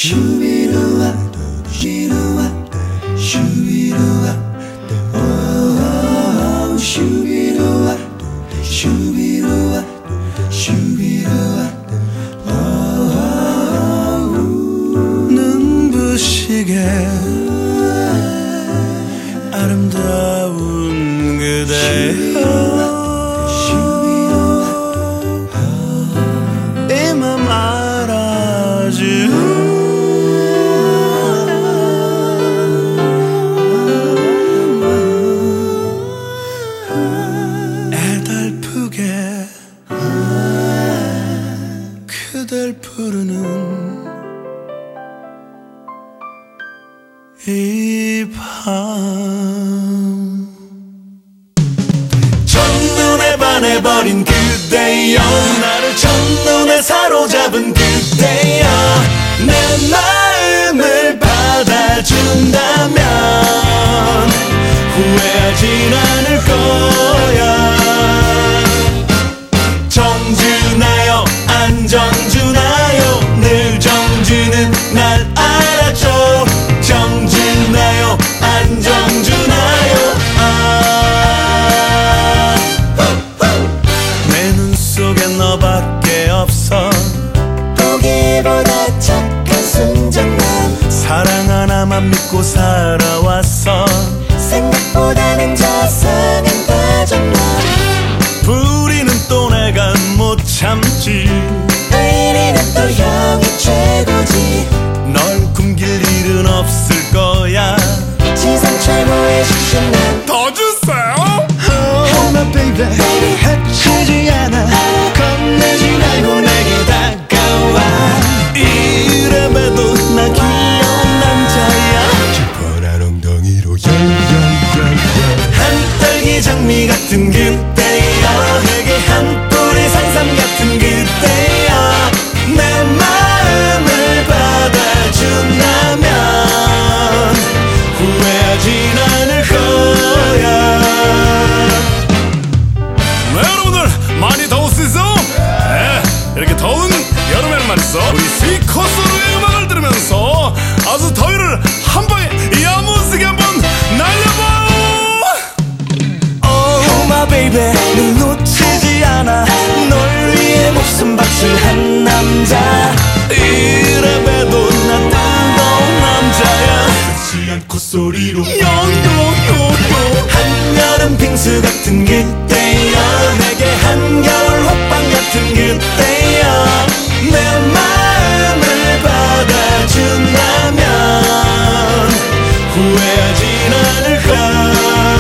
슈비루아 슈비루아 슈비루아 슈비루아 슈비루아 슈비루아 눈부시게 아름다운 그대여 이 맘 알아주 그댈 부르는 이 밤 첫눈에 반해버린 그대여 나를 첫눈에 사로잡은 그대여 내 마음을 받아준다면 후회하진 않을 거야 정주나요 안정주나요 늘 정주는 날 알아줘 정주나요 안정주나요 내 눈 속에 너밖에 없어 보기보다 착한 순정만 사랑 하나만 믿고 살아왔어 생각보다는 자상한 다정함 부리는 또 내가 못 참지 의리는 또 형이 최고지 널 숨길 일은 없을 거야 지상 최고의 식신은 더 주세요. Oh my baby 해치지 않아 겁내지 말고 내게 다가와 이래봬도 나 귀여운 남자야 뻔한 엉덩이로 한떨기 장미 같은 그대여 내게 한 뿌리 산삼 같은 그대여 내 마음을 받아준다면 후회하진 않을 거야 여러분들 많이 더웠으죠? 네, 이렇게 더운 여름에는 말이죠 우리 스위커스로의 음악을 들으면서 아주 더위를 한 방에 야무지게 한번 날려봐. Oh my baby 널 놓치지 않아 널 위해 목숨 바칠 한 남자 이래봬도 나 뜨거운 남자야 쓰지 않고 소리로 요요요요 한여름 빙수 같은 그대여 내게 한겨울 호빵 같은 그대여 내 마음을 받아준다면 후회하진 않을까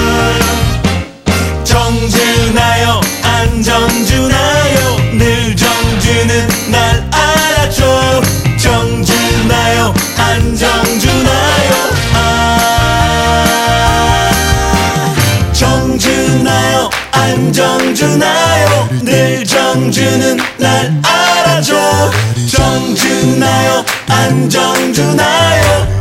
정주나요 안정주나요 늘 정주는 날 알아줘 정주나요 안정주나요 정주나요 안정주나요 늘 정주는 날 알아줘 정주나요 안정주나요